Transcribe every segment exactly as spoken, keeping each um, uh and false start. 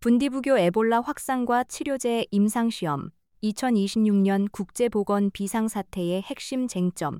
분디부교 에볼라 확산과 치료제 임상시험, 이천이십육 년 국제보건 비상사태의 핵심 쟁점.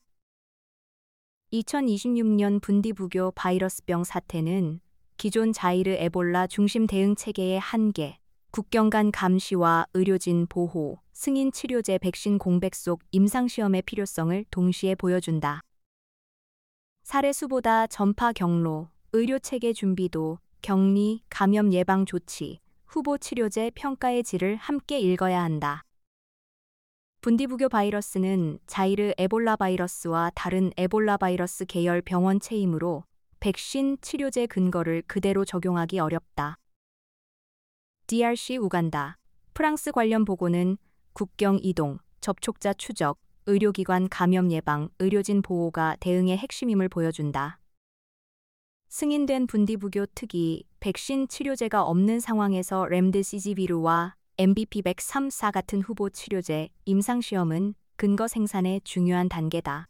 이천이십육 년 분디부교 바이러스병 사태는 기존 자이르 에볼라 중심 대응 체계의 한계, 국경 간 감시와 의료진 보호, 승인 치료제 백신 공백 속 임상시험의 필요성을 동시에 보여준다. 사례 수보다 전파 경로, 의료체계 준비도, 격리, 감염 예방 조치, 후보 치료제 평가의 질을 함께 읽어야 한다. 분디부교 바이러스는 자이르 에볼라 바이러스와 다른 에볼라 바이러스 계열 병원체이므로 백신 치료제 근거를 그대로 적용하기 어렵다. 디알씨 우간다. 프랑스 관련 보고는 국경 이동, 접촉자 추적, 의료기관 감염 예방, 의료진 보호가 대응의 핵심임을 보여준다. 승인된 분디부교 특이 백신 치료제가 없는 상황에서 렘데시비르와 엠비피 백삼 사 같은 후보 치료제 임상시험은 근거 생산의 중요한 단계다.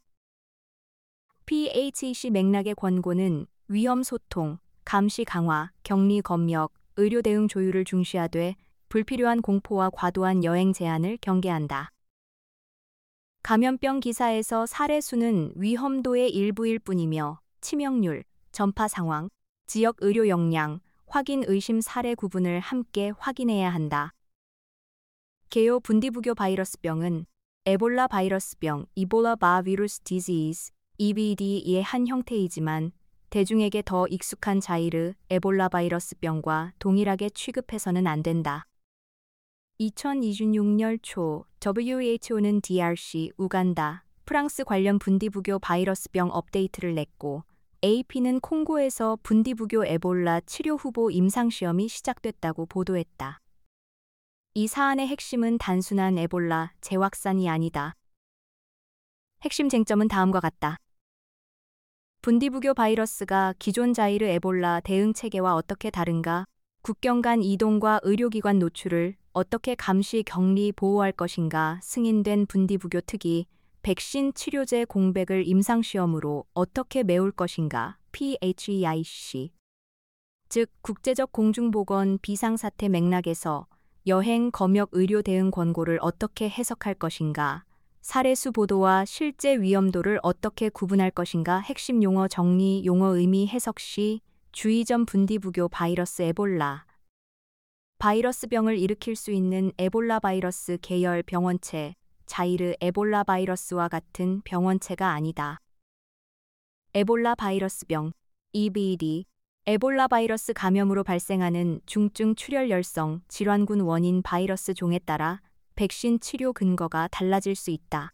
피에이치씨 맥락의 권고는 위험 소통, 감시 강화, 격리 검역, 의료 대응 조율을 중시하되 불필요한 공포와 과도한 여행 제한을 경계한다. 감염병 기사에서 사례 수는 위험도의 일부일 뿐이며 치명률, 전파 상황, 지역 의료 역량, 확인 의심 사례 구분을 함께 확인해야 한다. 개요 분디부교 바이러스병은 에볼라 바이러스병, 이볼라 바비루스 디지즈, 이비디의 한 형태이지만 대중에게 더 익숙한 자이르 에볼라 바이러스병과 동일하게 취급해서는 안 된다. 이천이십육 년 초 더블유에이치오는 디알씨 우간다, 프랑스 관련 분디부교 바이러스병 업데이트를 냈고 에이피는 콩고에서 분디부교 에볼라 치료 후보 임상시험이 시작됐다고 보도했다. 이 사안의 핵심은 단순한 에볼라 재확산이 아니다. 핵심 쟁점은 다음과 같다. 분디부교 바이러스가 기존 자이르 에볼라 대응 체계와 어떻게 다른가? 국경 간 이동과 의료기관 노출을 어떻게 감시, 격리, 보호할 것인가? 승인된 분디부교 특이 백신 치료제 공백을 임상시험으로 어떻게 메울 것인가? 피에이치씨. 즉, 국제적 공중보건 비상사태 맥락에서 여행, 검역, 의료 대응 권고를 어떻게 해석할 것인가? 사례수 보도와 실제 위험도를 어떻게 구분할 것인가? 핵심 용어 정리, 용어 의미 해석 시 주의점 분디부교 바이러스 에볼라. 바이러스병을 일으킬 수 있는 에볼라 바이러스 계열 병원체, 자이르 에볼라 바이러스와 같은 병원체가 아니다. 에볼라 바이러스병, 이비디, 에볼라 바이러스 감염으로 발생하는 중증 출혈열성 질환군 원인 바이러스 종에 따라 백신 치료 근거가 달라질 수 있다.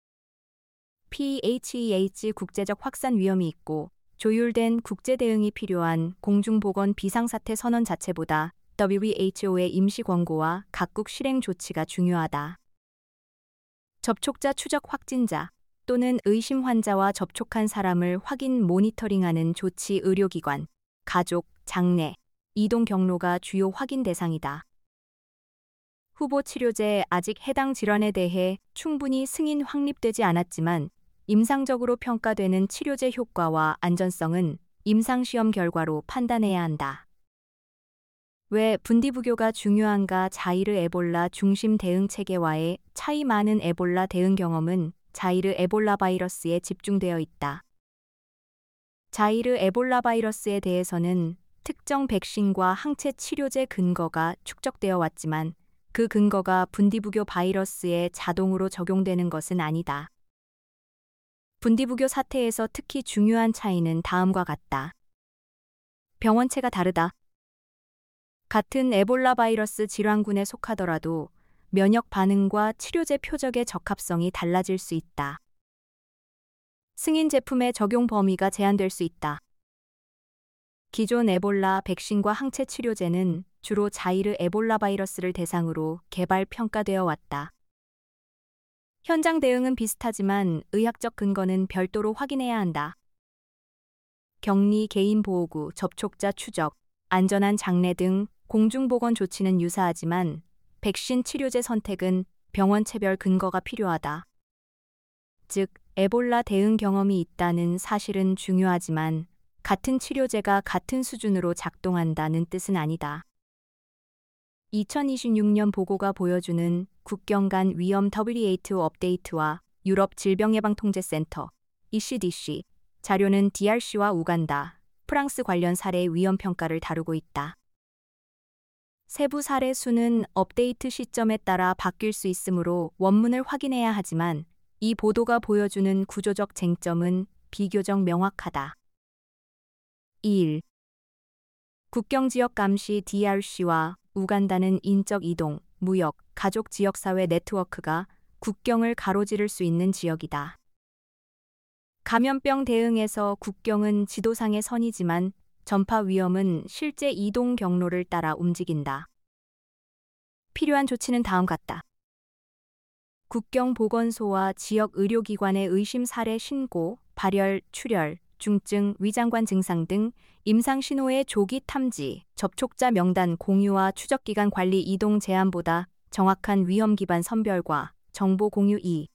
피에이치이에이치 국제적 확산 위험이 있고 조율된 국제 대응이 필요한 공중보건 비상사태 선언 자체보다 더블유에이치오의 임시 권고와 각국 실행 조치가 중요하다. 접촉자 추적 확진자 또는 의심 환자와 접촉한 사람을 확인 모니터링하는 조치 의료기관, 가족, 장례, 이동 경로가 주요 확인 대상이다. 후보 치료제 아직 해당 질환에 대해 충분히 승인 확립되지 않았지만 임상적으로 평가되는 치료제 효과와 안전성은 임상시험 결과로 판단해야 한다. 왜 분디부교가 중요한가? 자이르 에볼라 중심 대응 체계와의 차이 많은 에볼라 대응 경험은 자이르 에볼라 바이러스에 집중되어 있다. 자이르 에볼라 바이러스에 대해서는 특정 백신과 항체 치료제 근거가 축적되어 왔지만 그 근거가 분디부교 바이러스에 자동으로 적용되는 것은 아니다. 분디부교 사태에서 특히 중요한 차이는 다음과 같다. 병원체가 다르다. 같은 에볼라 바이러스 질환군에 속하더라도 면역 반응과 치료제 표적의 적합성이 달라질 수 있다. 승인 제품의 적용 범위가 제한될 수 있다. 기존 에볼라 백신과 항체 치료제는 주로 자이르 에볼라 바이러스를 대상으로 개발 평가되어 왔다. 현장 대응은 비슷하지만 의학적 근거는 별도로 확인해야 한다. 격리, 개인 보호구, 접촉자 추적, 안전한 장례 등 공중보건 조치는 유사하지만 백신 치료제 선택은 병원체별 근거가 필요하다. 즉, 에볼라 대응 경험이 있다는 사실은 중요하지만 같은 치료제가 같은 수준으로 작동한다는 뜻은 아니다. 이천이십육 년 보고가 보여주는 국경 간 위험 더블유에이치오 업데이트와 유럽 질병예방통제센터 이씨디씨 자료는 디알씨와 우간다, 프랑스 관련 사례 위험 평가를 다루고 있다. 세부 사례 수는 업데이트 시점에 따라 바뀔 수 있으므로 원문을 확인해야 하지만 이 보도가 보여주는 구조적 쟁점은 비교적 명확하다. 일. 국경지역 감시 디알씨와 우간다는 인적 이동, 무역, 가족 지역사회 네트워크가 국경을 가로지를 수 있는 지역이다. 감염병 대응에서 국경은 지도상의 선이지만 전파 위험은 실제 이동 경로를 따라 움직인다. 필요한 조치는 다음 같다. 국경보건소와 지역 의료기관의 의심 사례 신고, 발열, 출혈, 중증, 위장관 증상 등 임상 신호의 조기 탐지, 접촉자 명단 공유와 추적기간 관리 이동 제한보다 정확한 위험 기반 선별과 정보 공유. 이.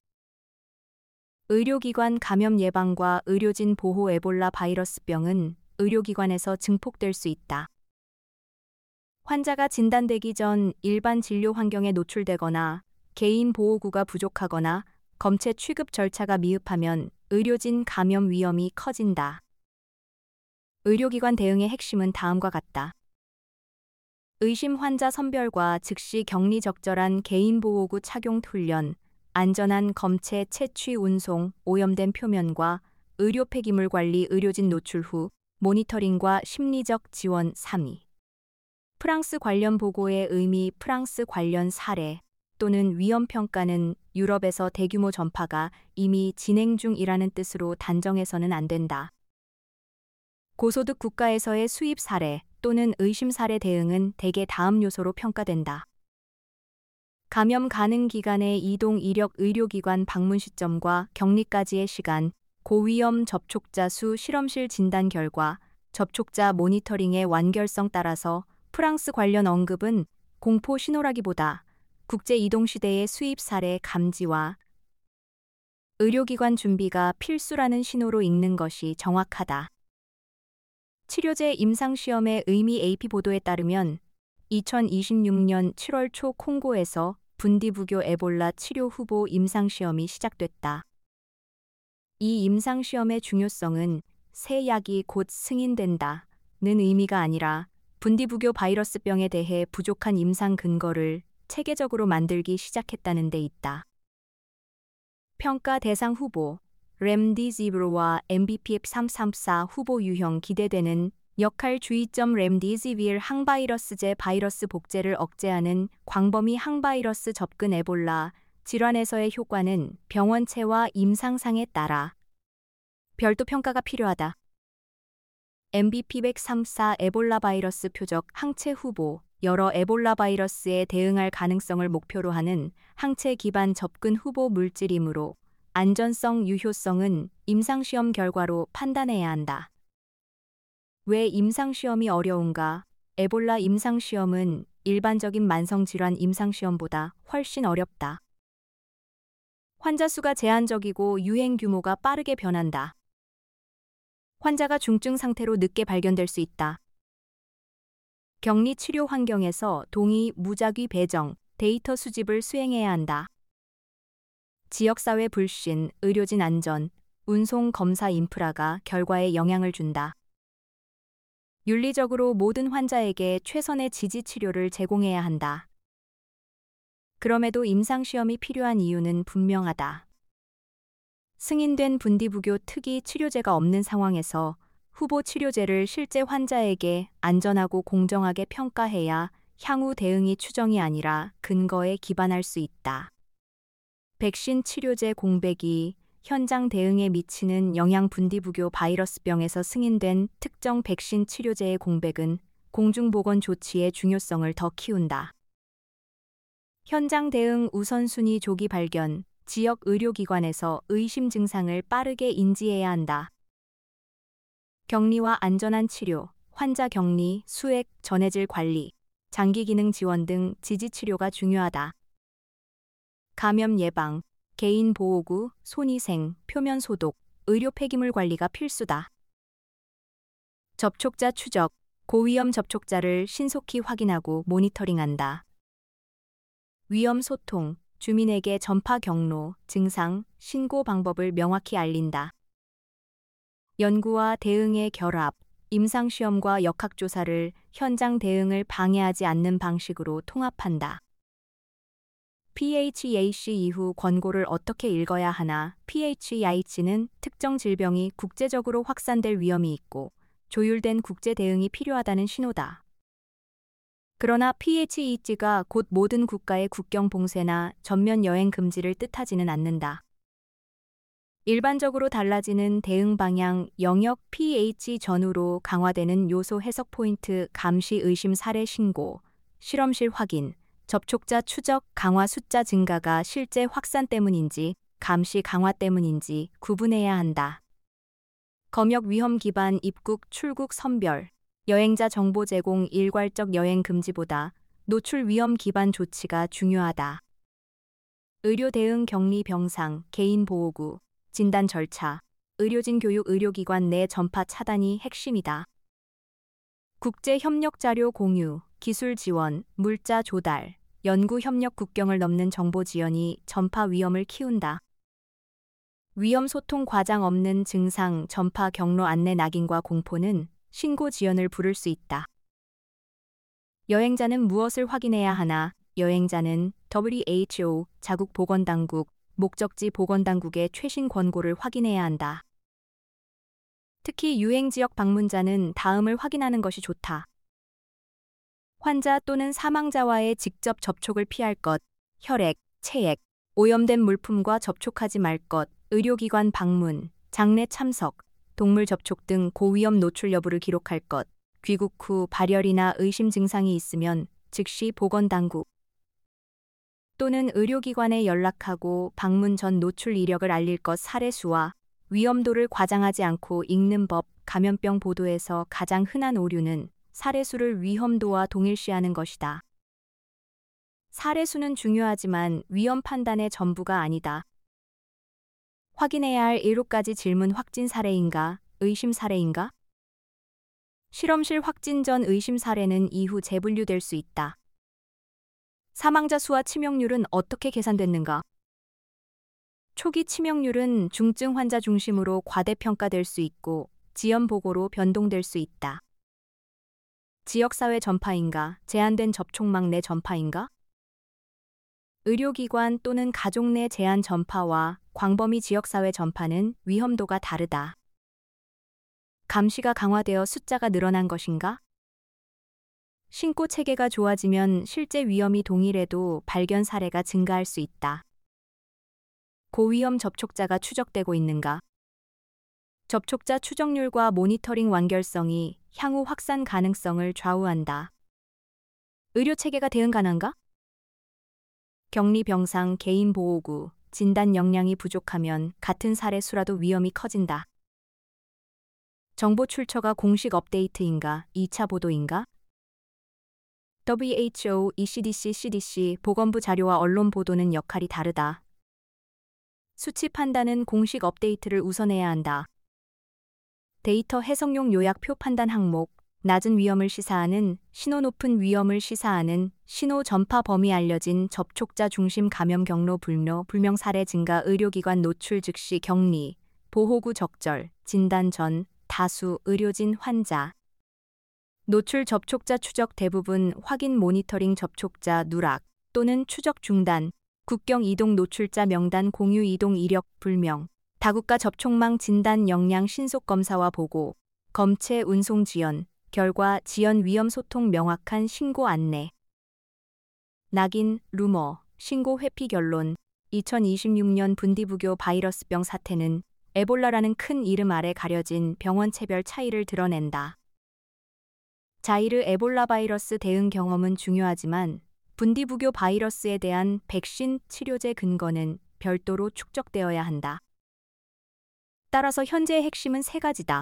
의료기관 감염 예방과 의료진 보호. 에볼라 바이러스병은 의료기관에서 증폭될 수 있다. 환자가 진단되기 전 일반 진료 환경에 노출되거나 개인 보호구가 부족하거나 검체 취급 절차가 미흡하면 의료진 감염 위험이 커진다. 의료기관 대응의 핵심은 다음과 같다. 의심 환자 선별과 즉시 격리 적절한 개인 보호구 착용 훈련, 안전한 검체 채취 운송, 오염된 표면과 의료 폐기물 관리 의료진 노출 후 모니터링과 심리적 지원. 삼 위. 프랑스 관련 보고의 의미 프랑스 관련 사례 또는 위험 평가는 유럽에서 대규모 전파가 이미 진행 중이라는 뜻으로 단정해서는 안 된다. 고소득 국가에서의 수입 사례 또는 의심 사례 대응은 대개 다음 요소로 평가된다. 감염 가능 기간의 이동 이력 의료기관 방문 시점과 격리까지의 시간, 고위험 접촉자 수 실험실 진단 결과, 접촉자 모니터링의 완결성 따라서 프랑스 관련 언급은 공포 신호라기보다 국제 이동 시대의 수입 사례 감지와 의료기관 준비가 필수라는 신호로 읽는 것이 정확하다. 치료제 임상시험의 의미 에이피 보도에 따르면 이천이십육 년 칠월 초 콩고에서 분디부교 에볼라 치료 후보 임상시험이 시작됐다. 이 임상시험의 중요성은 새 약이 곧 승인된다는 의미가 아니라 분디부교 바이러스병에 대해 부족한 임상 근거를 체계적으로 만들기 시작했다는 데 있다. 평가 대상 후보 렘디시비르와 엠비피에프 삼삼사 후보 유형 기대되는 역할 주의점 렘디시비르 항바이러스제 바이러스 복제를 억제하는 광범위 항바이러스 접근 에볼라 질환에서의 효과는 병원체와 임상상에 따라 별도 평가가 필요하다. 엠비피 백삼십사 에볼라 바이러스 표적 항체 후보 여러 에볼라 바이러스에 대응할 가능성을 목표로 하는 항체 기반 접근 후보 물질이므로 안전성, 유효성은 임상시험 결과로 판단해야 한다. 왜 임상시험이 어려운가? 에볼라 임상시험은 일반적인 만성질환 임상시험보다 훨씬 어렵다. 환자 수가 제한적이고 유행 규모가 빠르게 변한다. 환자가 중증 상태로 늦게 발견될 수 있다. 격리 치료 환경에서 동의, 무작위 배정, 데이터 수집을 수행해야 한다. 지역사회 불신, 의료진 안전, 운송 검사 인프라가 결과에 영향을 준다. 윤리적으로 모든 환자에게 최선의 지지 치료를 제공해야 한다. 그럼에도 임상시험이 필요한 이유는 분명하다. 승인된 분디부교 특이 치료제가 없는 상황에서 후보 치료제를 실제 환자에게 안전하고 공정하게 평가해야 향후 대응이 추정이 아니라 근거에 기반할 수 있다. 백신 치료제 공백이 현장 대응에 미치는 영향 분디부교 바이러스병에서 승인된 특정 백신 치료제의 공백은 공중보건 조치의 중요성을 더 키운다. 현장 대응 우선순위 조기 발견, 지역 의료기관에서 의심 증상을 빠르게 인지해야 한다. 격리와 안전한 치료, 환자 격리, 수액, 전해질 관리, 장기 기능 지원 등 지지 치료가 중요하다. 감염 예방, 개인 보호구, 손위생, 표면 소독, 의료 폐기물 관리가 필수다. 접촉자 추적, 고위험 접촉자를 신속히 확인하고 모니터링한다. 위험 소통, 주민에게 전파 경로, 증상, 신고 방법을 명확히 알린다. 연구와 대응의 결합, 임상시험과 역학조사를 현장 대응을 방해하지 않는 방식으로 통합한다. 피에이치이에이씨 이후 권고를 어떻게 읽어야 하나? 피에이치이에이씨는 특정 질병이 국제적으로 확산될 위험이 있고 조율된 국제 대응이 필요하다는 신호다. 그러나 피에이치이에이씨가 곧 모든 국가의 국경 봉쇄나 전면 여행 금지를 뜻하지는 않는다. 일반적으로 달라지는 대응 방향, 영역 피에이치 전후로 강화되는 요소 해석 포인트, 감시 의심 사례 신고, 실험실 확인, 접촉자 추적 강화 숫자 증가가 실제 확산 때문인지 감시 강화 때문인지 구분해야 한다. 검역 위험 기반 입국 출국 선별, 여행자 정보 제공 일괄적 여행 금지보다 노출 위험 기반 조치가 중요하다. 의료 대응 격리 병상, 개인 보호구, 진단 절차, 의료진 교육 의료기관 내 전파 차단이 핵심이다. 국제 협력 자료 공유, 기술 지원, 물자 조달, 연구 협력 국경을 넘는 정보 지연이 전파 위험을 키운다. 위험 소통 과장 없는 증상, 전파 경로 안내 낙인과 공포는 신고 지연을 부를 수 있다. 여행자는 무엇을 확인해야 하나? 여행자는 더블유에이치오, 자국 보건당국, 목적지 보건당국의 최신 권고를 확인해야 한다. 특히 유행 지역 방문자는 다음을 확인하는 것이 좋다. 환자 또는 사망자와의 직접 접촉을 피할 것, 혈액, 체액, 오염된 물품과 접촉하지 말 것, 의료기관 방문, 장례 참석, 동물 접촉 등 고위험 노출 여부를 기록할 것, 귀국 후 발열이나 의심 증상이 있으면 즉시 보건당국 또는 의료기관에 연락하고 방문 전 노출 이력을 알릴 것. 사례 수와 위험도를 과장하지 않고 읽는 법. 감염병 보도에서 가장 흔한 오류는 사례 수를 위험도와 동일시하는 것이다. 사례 수는 중요하지만 위험 판단의 전부가 아니다. 확인해야 할 일곱 가지 질문. 확진 사례인가? 의심 사례인가? 실험실 확진 전 의심 사례는 이후 재분류될 수 있다. 사망자 수와 치명률은 어떻게 계산됐는가? 초기 치명률은 중증 환자 중심으로 과대평가될 수 있고 지연 보고로 변동될 수 있다. 지역사회 전파인가? 제한된 접촉망 내 전파인가? 의료기관 또는 가족 내 제한 전파와 광범위 지역사회 전파는 위험도가 다르다. 감시가 강화되어 숫자가 늘어난 것인가? 신고 체계가 좋아지면 실제 위험이 동일해도 발견 사례가 증가할 수 있다. 고위험 접촉자가 추적되고 있는가? 접촉자 추적률과 모니터링 완결성이 향후 확산 가능성을 좌우한다. 의료 체계가 대응 가능한가? 격리 병상, 개인 보호구, 진단 역량이 부족하면 같은 사례 수라도 위험이 커진다. 정보 출처가 공식 업데이트인가? 이 차 보도인가? 더블유에이치오, 이씨디씨, 씨디씨, 보건부 자료와 언론 보도는 역할이 다르다. 수치 판단은 공식 업데이트를 우선해야 한다. 데이터 해석용 요약표 판단 항목, 낮은 위험을 시사하는, 신호 높은 위험을 시사하는, 신호 전파 범위 알려진, 접촉자 중심 감염 경로 불명, 불명 사례 증가, 의료기관 노출 즉시 격리, 보호구 적절, 진단 전, 다수, 의료진 환자. 노출 접촉자 추적 대부분 확인 모니터링 접촉자 누락 또는 추적 중단, 국경 이동 노출자 명단 공유 이동 이력 불명, 다국가 접촉망 진단 역량 신속 검사와 보고, 검체 운송 지연, 결과 지연 위험 소통 명확한 신고 안내. 낙인, 루머, 신고 회피 결론. 이천이십육 년 분디부교 바이러스병 사태는 에볼라라는 큰 이름 아래 가려진 병원체별 차이를 드러낸다. 자이르 에볼라 바이러스 대응 경험은 중요하지만 분디부교 바이러스에 대한 백신 치료제 근거는 별도로 축적되어야 한다. 따라서 현재의 핵심은 세 가지다.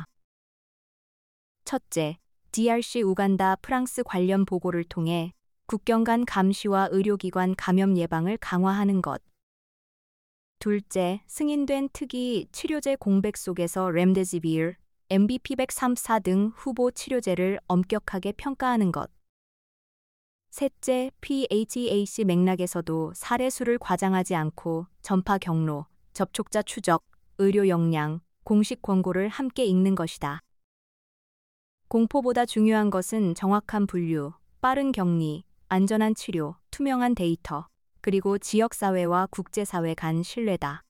첫째, 디알씨 우간다 프랑스 관련 보고를 통해 국경 간 감시와 의료기관 감염 예방을 강화하는 것. 둘째, 승인된 특이 치료제 공백 속에서 렘데시비르, 엠비피 백삼십사 등 후보 치료제를 엄격하게 평가하는 것. 셋째, PHAC 맥락에서도 사례 수를 과장하지 않고 전파 경로, 접촉자 추적, 의료 역량, 공식 권고를 함께 읽는 것이다. 공포보다 중요한 것은 정확한 분류, 빠른 격리, 안전한 치료, 투명한 데이터, 그리고 지역사회와 국제사회 간 신뢰다.